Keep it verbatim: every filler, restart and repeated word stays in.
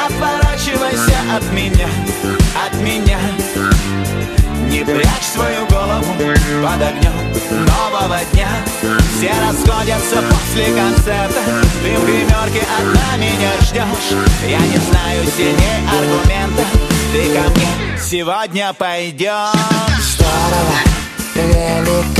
отворачивайся от меня, от меня. Не прячь свою голову под огнем нового дня. Все расходятся после концерта, ты в гримерке одна меня ждешь. Я не знаю сильней аргумента, ты ко мне сегодня пойдешь. Здорово, великолепно,